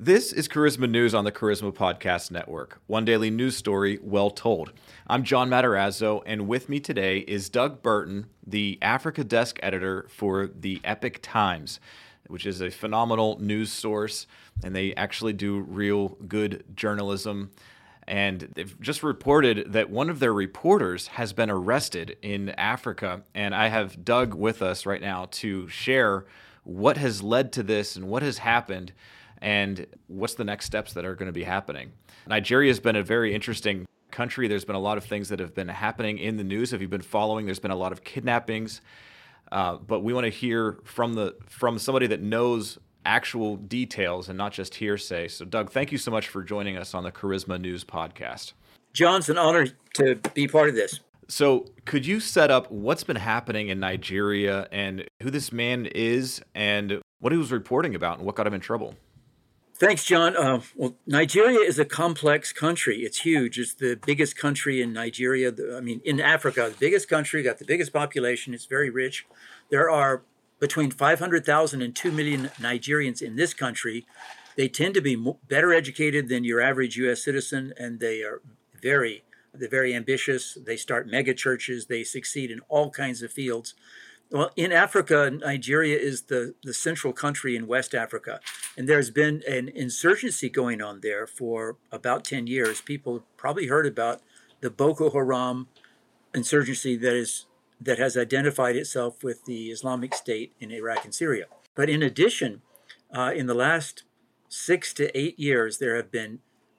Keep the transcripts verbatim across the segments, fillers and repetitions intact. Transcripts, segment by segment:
This is Charisma News on the Charisma Podcast Network, one daily news story well told. I'm John Matarazzo, and with me today is Doug Burton, the Africa Desk Editor for the Epoch Times, which is a phenomenal news source, and they actually do real good journalism. And they've just reported that one of their reporters has been arrested in Africa, and I have Doug with us right now to share what has led to this and what has happened and what's the next steps that are going to be happening. Nigeria has been a very interesting country. There's been a lot of things that have been happening in the news. If you've been following, there's been a lot of kidnappings. Uh, but we want to hear from the from somebody that knows actual details and not just hearsay. So, Doug, thank you so much for joining us on the Charisma News podcast. John, it's an honor to be part of this. So could you set up what's been happening in Nigeria and who this man is and what he was reporting about and what got him in trouble? Thanks, John. Uh, well, Nigeria is a complex country. It's huge. It's the biggest country in Nigeria. I mean, in Africa, the biggest country, got the biggest population. It's very rich. There are between five hundred thousand and two million Nigerians in this country. They tend to be mo- better educated than your average U S citizen, and they are very, they're very ambitious. They start mega churches. They succeed in all kinds of fields. Well, in Africa, Nigeria is the, the central country in West Africa, and there's been an insurgency going on there for about ten years. People probably heard about the Boko Haram insurgency that is that has identified itself with the Islamic State in Iraq and Syria. But in addition, uh, in the last six to eight years, there have been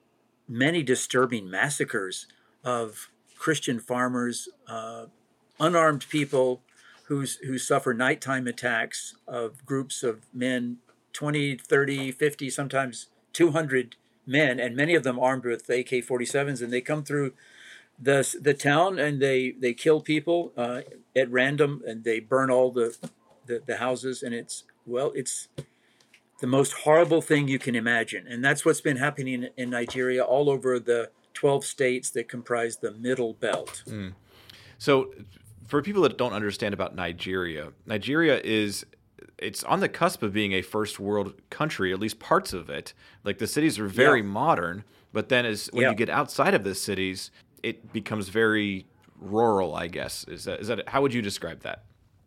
many disturbing massacres of Christian farmers, uh, unarmed people, Who's, who suffer nighttime attacks of groups of men, twenty, thirty, fifty, sometimes two hundred men, and many of them armed with A K forty-sevens, and they come through the the town and they, they kill people uh, at random, and they burn all the, the, the houses, and it's, well, it's the most horrible thing you can imagine. And that's what's been happening in, in Nigeria all over the twelve states that comprise the Middle Belt. Mm. So for people that don't understand about Nigeria, Nigeria is, it's on the cusp of being a first world country, at least parts of it. Like the cities are very yeah. modern, but then as when yeah. you get outside of the cities, it becomes very rural, I guess. Is that, is that, how would you describe that?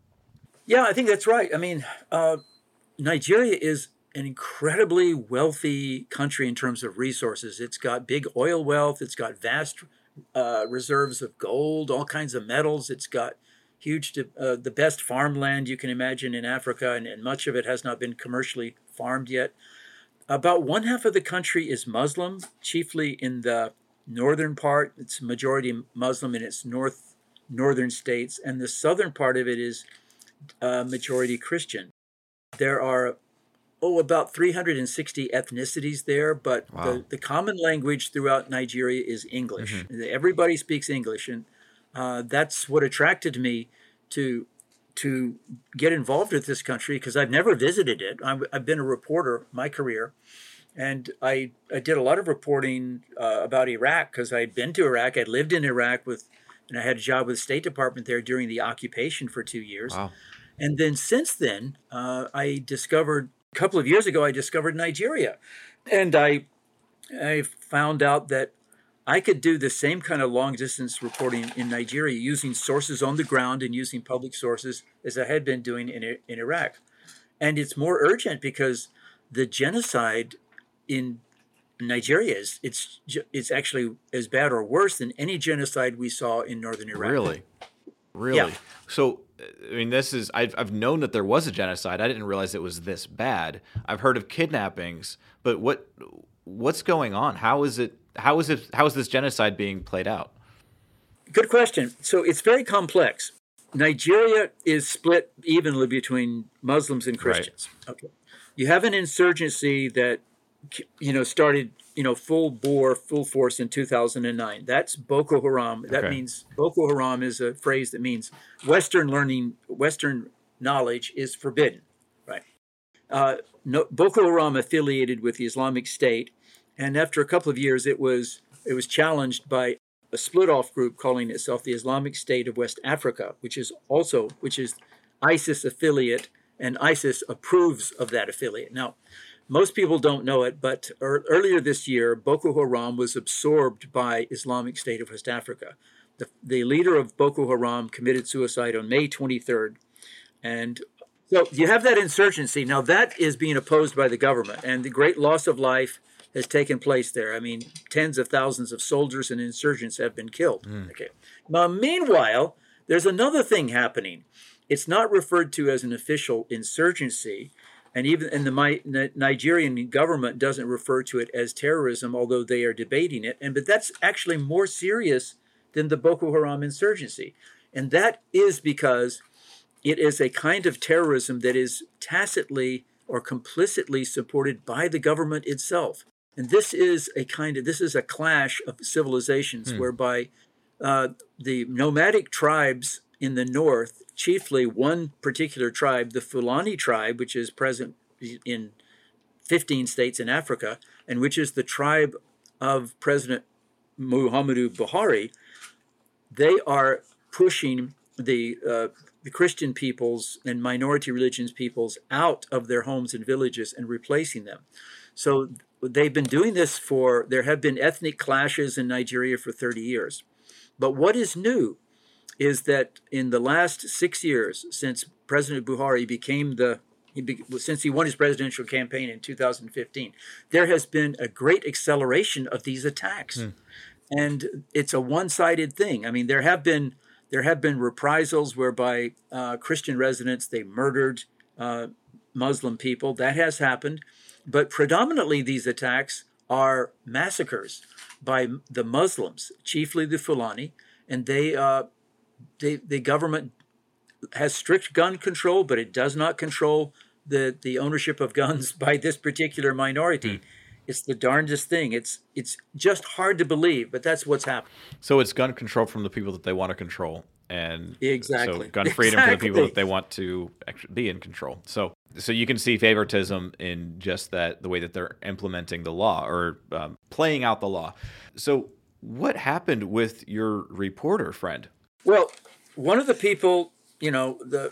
Yeah, I think that's right. I mean, uh, Nigeria is an incredibly wealthy country in terms of resources. It's got big oil wealth. It's got vast Uh, reserves of gold, all kinds of metals. It's got huge, uh, the best farmland you can imagine in Africa, and, and much of it has not been commercially farmed yet. About one half of the country is Muslim, chiefly in the northern part. It's majority Muslim in its north northern states, and the southern part of it is uh, majority Christian. There are Oh, about three hundred sixty ethnicities there, but wow. the, the common language throughout Nigeria is English. Mm-hmm. Everybody speaks English, and uh, that's what attracted me to to get involved with this country, because I've never visited it. I'm, I've been a reporter my career, and I, I did a lot of reporting uh, about Iraq because I'd been to Iraq. I'd lived in Iraq, with, and I had a job with the State Department there during the occupation for two years. Wow. And then since then, uh, I discovered A couple of years ago, I discovered Nigeria, and I I found out that I could do the same kind of long-distance reporting in Nigeria using sources on the ground and using public sources as I had been doing in in Iraq. And it's more urgent because the genocide in Nigeria is it's it's actually as bad or worse than any genocide we saw in northern Iraq. Really, really. Yeah. So. I mean, this is, I've, I've known that there was a genocide. I didn't realize it was this bad. I've heard of kidnappings, but what what's going on? How is it, how is it, how is this genocide being played out? Good question. So it's very complex. Nigeria is split evenly between Muslims and Christians. Right. Okay. You have an insurgency that, you know, started, you know, full bore, full force in two thousand nine. That's Boko Haram. That okay. means Boko Haram is a phrase that means Western learning, Western knowledge is forbidden, right? Uh, no, Boko Haram affiliated with the Islamic State, and after a couple of years, it was it was challenged by a split-off group calling itself the Islamic State of West Africa, which is also which is ISIS affiliate, and ISIS approves of that affiliate. Now, Most people don't know it, but er, earlier this year, Boko Haram was absorbed by Islamic State of West Africa. The, the leader of Boko Haram committed suicide on May twenty-third. And so you have that insurgency. Now that is being opposed by the government, and the great loss of life has taken place there. I mean, tens of thousands of soldiers and insurgents have been killed. Mm. Okay. Now, meanwhile, there's another thing happening. It's not referred to as an official insurgency, and even and the Nigerian government doesn't refer to it as terrorism, although they are debating it. And but that's actually more serious than the Boko Haram insurgency, and that is because it is a kind of terrorism that is tacitly or complicitly supported by the government itself. And this is a kind of this is a clash of civilizations, hmm. whereby uh, the nomadic tribes in the north, chiefly one particular tribe, the Fulani tribe, which is present in fifteen states in Africa, and which is the tribe of President Muhammadu Buhari, they are pushing the uh, the Christian peoples and minority religions peoples out of their homes and villages and replacing them. So they've been doing this for, there have been ethnic clashes in Nigeria for thirty years. But what is new is that in the last six years, since President Buhari became the, he be, since he won his presidential campaign in two thousand fifteen, there has been a great acceleration of these attacks. Hmm. And it's a one-sided thing. I mean, there have been there have been reprisals whereby uh, Christian residents, they murdered uh, Muslim people. That has happened. But predominantly these attacks are massacres by the Muslims, chiefly the Fulani, and they, uh, they the government has strict gun control, but it does not control the, the ownership of guns by this particular minority. Mm. It's the darndest thing. It's it's just hard to believe, but that's what's happening. So it's gun control from the people that they want to control, and exactly. so gun freedom exactly. for the people that they want to actually be in control. So so you can see favoritism in just that, the way that they're implementing the law or um, playing out the law. So what happened with your reporter friend? Well, one of the people, you know, the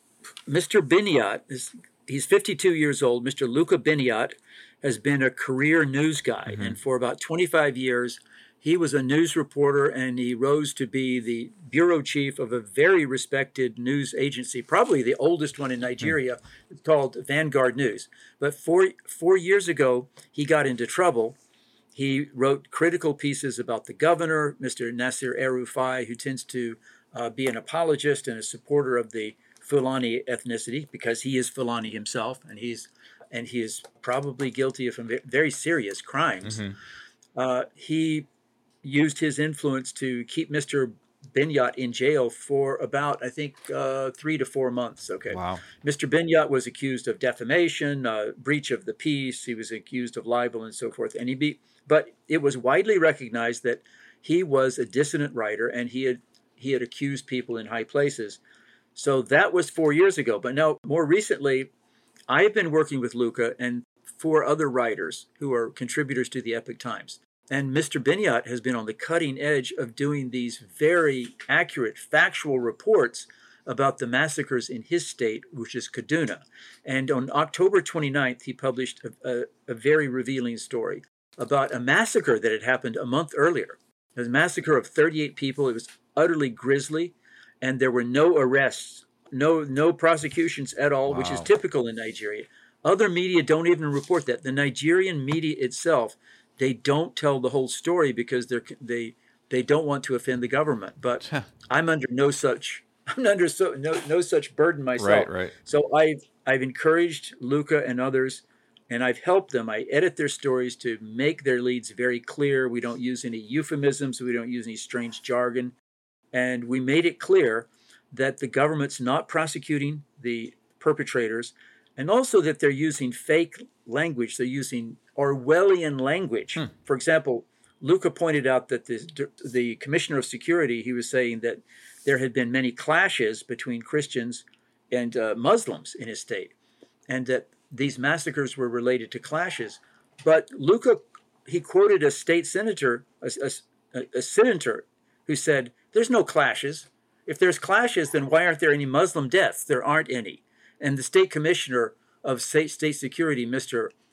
Mister Binyat, is he's fifty-two years old. Mister Luca Binyat has been a career news guy. Mm-hmm. And for about twenty-five years, he was a news reporter, and he rose to be the bureau chief of a very respected news agency, probably the oldest one in Nigeria. Mm-hmm. It's called Vanguard News. But four, four years ago, he got into trouble. He wrote critical pieces about the governor, Mister Nasir El-Rufai, who tends to uh, be an apologist and a supporter of the Fulani ethnicity, because he is Fulani himself, and he's and he is probably guilty of some very serious crimes. Mm-hmm. Uh, he used his influence to keep Mister Binyat in jail for about, I think, uh, three to four months. Okay. Wow. Mister Binyat was accused of defamation, uh, breach of the peace. He was accused of libel and so forth. And he be, but it was widely recognized that he was a dissident writer, and he had he had accused people in high places. So that was four years ago. But now, more recently, I have been working with Luca and four other writers who are contributors to the Epoch Times. And Mister Binyat has been on the cutting edge of doing these very accurate, factual reports about the massacres in his state, which is Kaduna. And on October twenty-ninth, he published a, a, a very revealing story about a massacre that had happened a month earlier. It was a massacre of thirty-eight people. It was utterly grisly, and there were no arrests. No no prosecutions at all, wow. which is typical in Nigeria. Other media don't even report that. The Nigerian media itself, they don't tell the whole story because they're they they don't want to offend the government. But I'm under no such I'm under so no no such burden myself. Right, right. So I've I've encouraged Luca and others, and I've helped them. I edit their stories to make their leads very clear. We don't use any euphemisms. We don't use any strange jargon, and we made it clear that the government's not prosecuting the perpetrators, and also that they're using fake language. They're using Orwellian language. Hmm. For example, Luca pointed out that the, the commissioner of security, he was saying that there had been many clashes between Christians and uh, Muslims in his state, and that these massacres were related to clashes. But Luca, he quoted a state senator, a, a, a senator, who said, there's no clashes. If there's clashes, then why aren't there any Muslim deaths? There aren't any. And the state commissioner of state, state security, Mister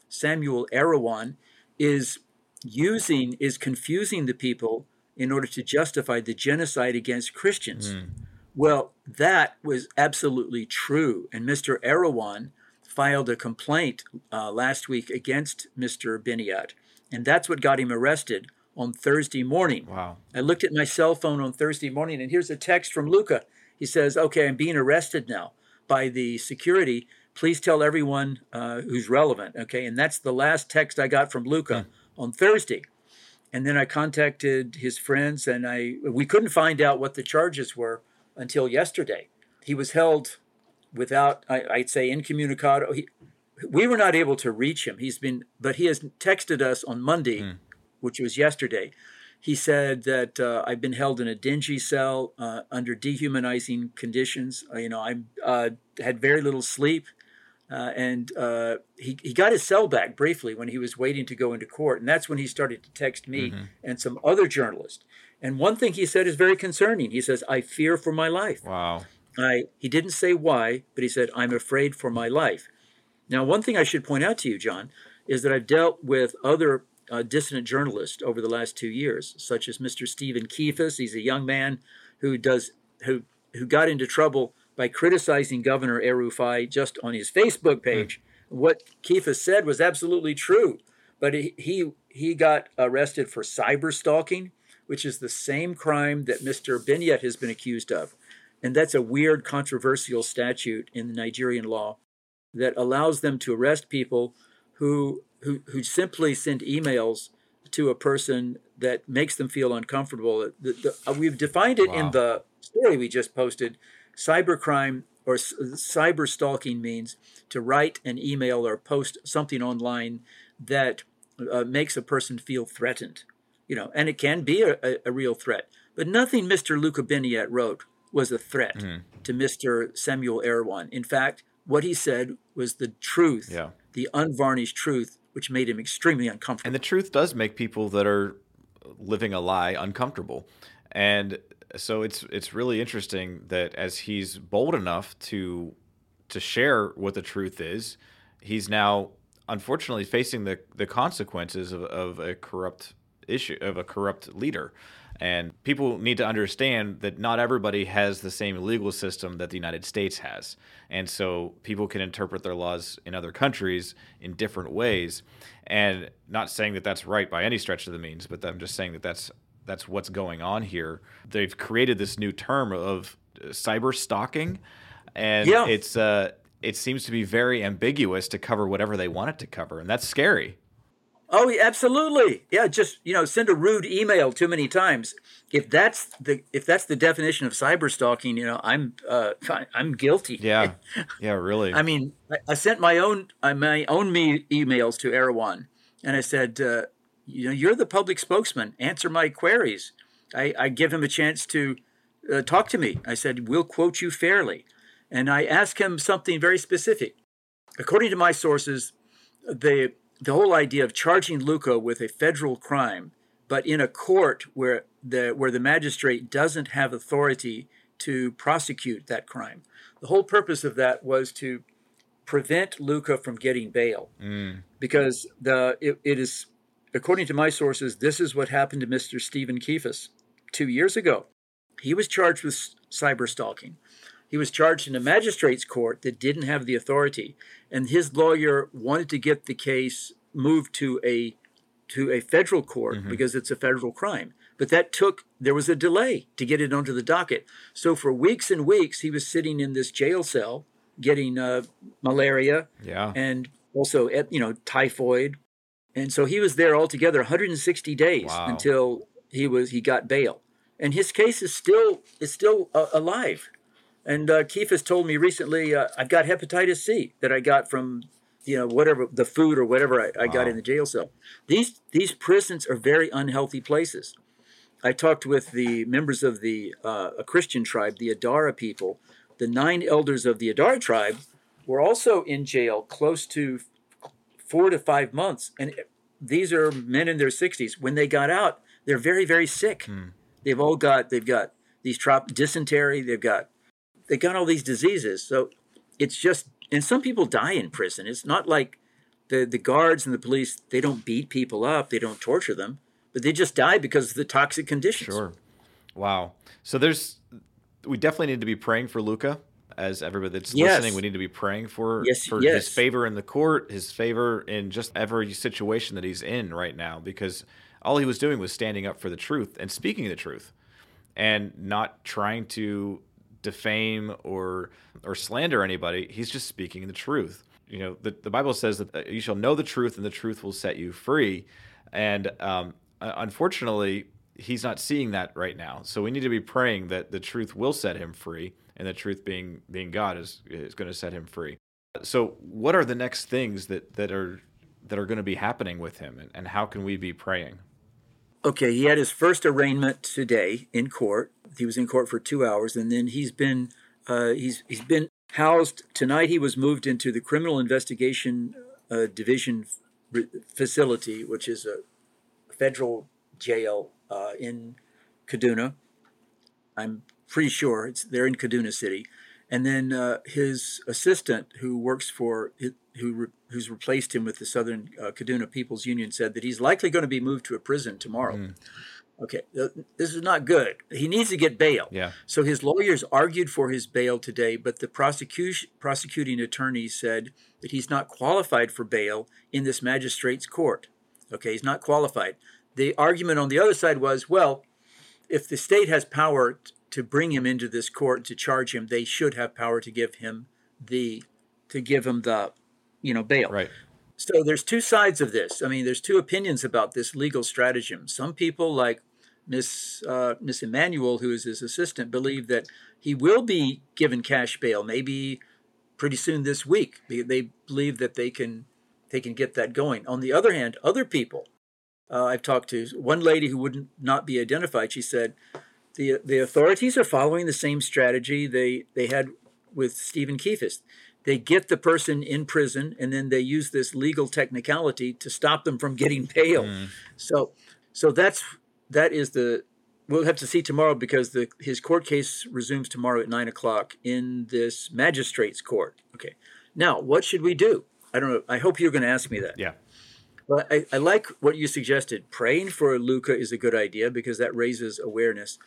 Samuel Erawan, is using, is confusing the people in order to justify the genocide against Christians. Mm. Well, that was absolutely true. And Mister Erawan filed a complaint uh, last week against Mister Biniat. And that's what got him arrested on Thursday morning. Wow. I looked at my cell phone on Thursday morning, and here's a text from Luca. He says, okay, I'm being arrested now by the security. Please tell everyone uh, who's relevant. Okay. And that's the last text I got from Luca mm. on Thursday. And then I contacted his friends, and I we couldn't find out what the charges were until yesterday. He was held without, I, I'd say, incommunicado. He, we were not able to reach him. He's been, but he has texted us on Monday, mm. which was yesterday. He said that uh, I've been held in a dingy cell uh, under dehumanizing conditions. Uh, you know, I uh, had very little sleep. Uh, and uh, he, he got his cell back briefly when he was waiting to go into court. And that's when he started to text me mm-hmm. and some other journalists. And one thing he said is very concerning. He says, I fear for my life. Wow. I, he didn't say why, but he said, I'm afraid for my life. Now, one thing I should point out to you, John, is that I've dealt with other uh, dissident journalists over the last two years, such as Mister Stephen Keifus. He's a young man who does who who got into trouble by criticizing Governor El-Rufai just on his Facebook page. Mm. What Keifus said was absolutely true, but he, he he got arrested for cyber stalking, which is the same crime that Mister Biniat has been accused of. And that's a weird, controversial statute in the Nigerian law that allows them to arrest people who who, who simply send emails to a person that makes them feel uncomfortable. The, the, uh, we've defined it wow. in the story we just posted. Cybercrime or s- cyber stalking means to write an email or post something online that uh, makes a person feel threatened, you know, and it can be a, a, a real threat. But nothing Mister Luca Biniat wrote was a threat mm-hmm. to Mister Samuel Erawan. In fact, what he said was the truth, yeah. the unvarnished truth, which made him extremely uncomfortable. And the truth does make people that are living a lie uncomfortable. And so it's it's really interesting that as he's bold enough to to share what the truth is, he's now unfortunately facing the, the consequences of, of a corrupt issue of a corrupt leader. And people need to understand that not everybody has the same legal system that the United States has. And so people can interpret their laws in other countries in different ways. And not saying that that's right by any stretch of the means, but I'm just saying that that's that's what's going on here. They've created this new term of cyber stalking, and yeah. it's uh, it seems to be very ambiguous to cover whatever they want it to cover, and that's scary. Oh, yeah, absolutely. Yeah, just, you know, send a rude email too many times. If that's the if that's the definition of cyber stalking, you know, I'm uh, I'm guilty. Yeah, yeah, really. I mean, I, I sent my own uh, my own me emails to Erawan, and I said, uh, you know, you're the public spokesman. Answer my queries. I, I give him a chance to uh, talk to me. I said, we'll quote you fairly, and I asked him something very specific. According to my sources, the The whole idea of charging Luca with a federal crime, but in a court where the where the magistrate doesn't have authority to prosecute that crime. The whole purpose of that was to prevent Luca from getting bail, mm. because the it, it is, according to my sources, this is what happened to Mister Stephen Keifus two years ago. He was charged with cyber stalking. He was charged in a magistrate's court that didn't have the authority, and his lawyer wanted to get the case moved to a to a federal court mm-hmm. because it's a federal crime. But that took, there was a delay to get it onto the docket. So for weeks and weeks, he was sitting in this jail cell getting uh, malaria yeah. and also, you know, typhoid. And so he was there altogether one hundred sixty days wow. until he was he got bail. And his case is still is still uh, alive. And uh, Keifus told me recently, uh, I've got hepatitis C that I got from, you know, whatever, the food or whatever I, I wow. got in the jail cell. These these prisons are very unhealthy places. I talked with the members of the uh, a Christian tribe, the Adara people. The nine elders of the Adara tribe were also in jail close to four to five months. And these are men in their sixties. When they got out, they're very, very sick. Hmm. They've all got, they've got these trop- dysentery, they've got, they got all these diseases. So it's just, and some people die in prison. It's not like the the guards and the police, they don't beat people up, they don't torture them, but they just die because of the toxic conditions. Sure. Wow. So there's, we definitely need to be praying for Luca. As everybody that's Yes. listening, we need to be praying for Yes, for yes. his favor in the court, his favor in just every situation that he's in right now, because all he was doing was standing up for the truth and speaking the truth, and not trying to defame or or slander anybody. He's just speaking the truth. You know, the, the Bible says that uh, you shall know the truth, and the truth will set you free. And um, uh, unfortunately, he's not seeing that right now. So we need to be praying that the truth will set him free, and the truth being being God is is going to set him free. So what are the next things that, that are that are going to be happening with him, and, and how can we be praying? Okay, he had his first arraignment today in court. He was in court for two hours, and then he's been uh, he's he's been housed tonight. He was moved into the Criminal Investigation uh, Division f- facility, which is a federal jail uh, in Kaduna. I'm pretty sure it's they're in Kaduna City, and then uh, his assistant, who works for who re, who's replaced him with the Southern uh, Kaduna People's Union, said that he's likely going to be moved to a prison tomorrow. Mm. Okay, uh, this is not good. He needs to get bail. Yeah. So his lawyers argued for his bail today, but the prosecution prosecuting attorney said that he's not qualified for bail in this magistrate's court. Okay, he's not qualified. The argument on the other side was, well, if the state has power t- to bring him into this court to charge him, they should have power to give him the to give him the you know bail. Right. So there's two sides of this. I mean, there's two opinions about this legal stratagem. Some people, like Miss uh, Miss Emmanuel, who is his assistant, believe that he will be given cash bail, maybe pretty soon this week. They, they believe that they can they can get that going. On the other hand, other people, uh, I've talked to one lady who would not be identified. She said the the authorities are following the same strategy they they had with Stephen Keefus. They get the person in prison, and then they use this legal technicality to stop them from getting bail. Mm. So, so that's that is the. We'll have to see tomorrow, because the his court case resumes tomorrow at nine o'clock in this magistrate's court. Okay. Now, what should we do? I don't know. I hope you're going to ask me that. Yeah. Well, I, I like what you suggested. Praying for Luca is a good idea, because that raises awareness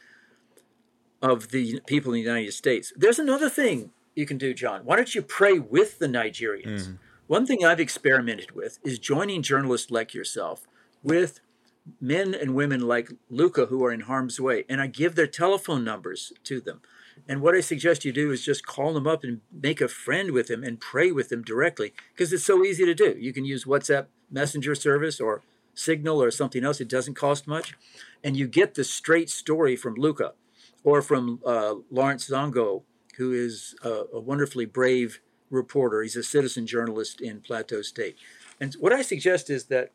of the people in the United States. There's another thing you can do, John. Why don't you pray with the Nigerians? Mm. One thing I've experimented with is joining journalists like yourself with men and women like Luca who are in harm's way, and I give their telephone numbers to them. And what I suggest you do is just call them up and make a friend with them and pray with them directly, because it's so easy to do. You can use WhatsApp messenger service or Signal or something else. It doesn't cost much. And you get the straight story from Luca or from uh, Lawrence Zongo, who is a, a wonderfully brave reporter. He's a citizen journalist in Plateau State. And what I suggest is that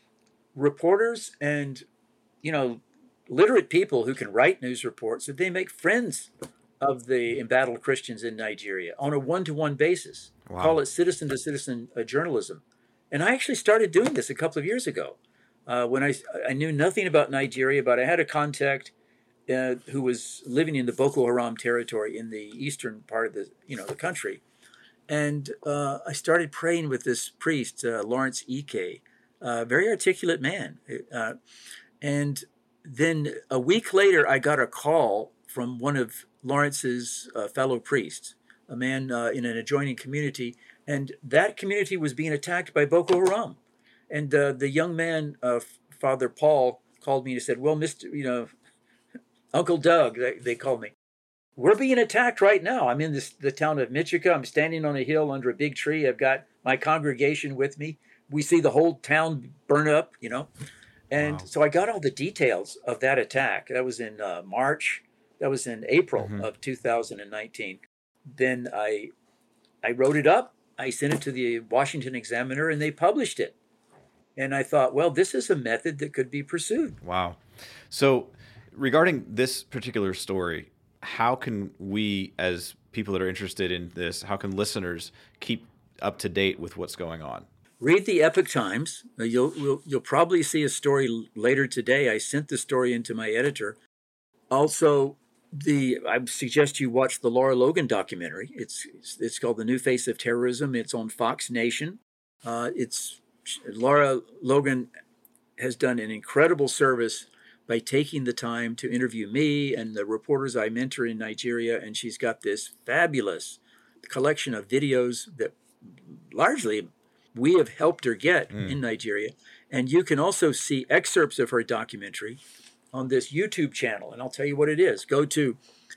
reporters and, you know, literate people who can write news reports, that they make friends of the embattled Christians in Nigeria on a one-to-one basis. Wow. Call it citizen-to-citizen uh, journalism. And I actually started doing this a couple of years ago uh, when I, I knew nothing about Nigeria, but I had a contact Uh, who was living in the Boko Haram territory in the eastern part of the, you know, the country. And uh, I started praying with this priest, uh, Lawrence Ike, a very articulate man. Uh, and then a week later, I got a call from one of Lawrence's uh, fellow priests, a man uh, in an adjoining community. And that community was being attacked by Boko Haram. And uh, the young man, uh, Father Paul, called me and said, well, Mister, you know, Uncle Doug, they, they called me. We're being attacked right now. I'm in this, the town of Michika. I'm standing on a hill under a big tree. I've got my congregation with me. We see the whole town burn up, you know. And wow. So I got all the details of that attack. That was in uh, March. That was in April mm-hmm. of two thousand nineteen. Then I, I wrote it up. I sent it to the Washington Examiner, and they published it. And I thought, well, this is a method that could be pursued. Wow. So regarding this particular story, how can we, as people that are interested in this, how can listeners keep up to date with what's going on? Read the Epoch Times. You'll, you'll, you'll probably see a story later today. I sent the story into my editor. Also, the I suggest you watch the Laura Logan documentary. It's, it's, it's called The New Face of Terrorism. It's on Fox Nation. Uh, it's Lara Logan has done an incredible service by taking the time to interview me and the reporters I mentor in Nigeria, and she's got this fabulous collection of videos that largely we have helped her get mm. in Nigeria. And you can also see excerpts of her documentary on this YouTube channel, and I'll tell you what it is. Go to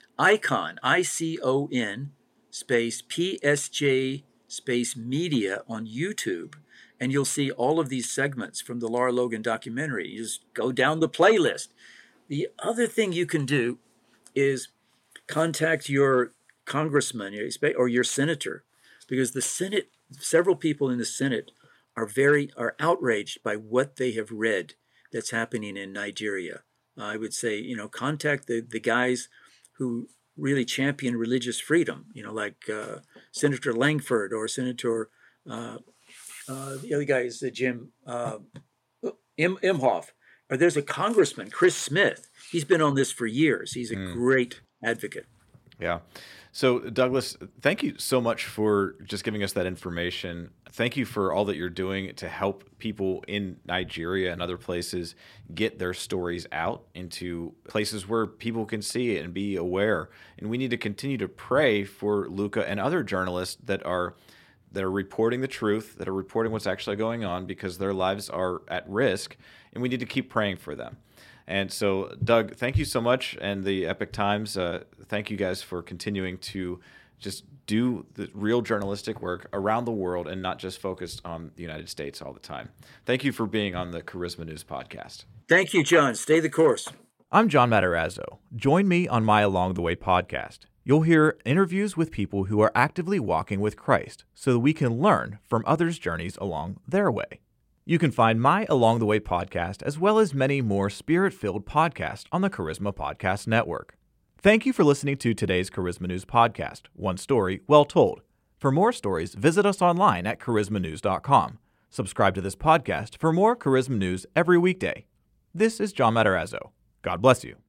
Icon, I C O N, space P S J, space media on YouTube, and you'll see all of these segments from the Lara Logan documentary. You just go down the playlist. The other thing you can do is contact your congressman or your senator, because the Senate, several people in the Senate are very are outraged by what they have read that's happening in Nigeria. Uh, I would say, you know, contact the, the guys who really champion religious freedom, you know, like uh, Senator Langford or Senator, uh, uh, the other guy is uh, Jim uh, Im- Imhoff. Or there's a congressman, Chris Smith. He's been on this for years. He's a mm. great advocate. Yeah. So, Douglas, thank you so much for just giving us that information. Thank you for all that you're doing to help people in Nigeria and other places get their stories out into places where people can see it and be aware. And we need to continue to pray for Luca and other journalists that are that are reporting the truth, that are reporting what's actually going on, because their lives are at risk, and we need to keep praying for them. And so, Doug, thank you so much, and the Epoch Times, uh, thank you guys for continuing to just do the real journalistic work around the world and not just focused on the United States all the time. Thank you for being on the Charisma News podcast. Thank you, John. Stay the course. I'm John Matarazzo. Join me on my Along the Way podcast. You'll hear interviews with people who are actively walking with Christ so that we can learn from others' journeys along their way. You can find my Along the Way podcast as well as many more spirit-filled podcasts on the Charisma Podcast Network. Thank you for listening to today's Charisma News podcast, One Story, Well Told. For more stories, visit us online at charisma news dot com. Subscribe to this podcast for more Charisma News every weekday. This is John Matarazzo. God bless you.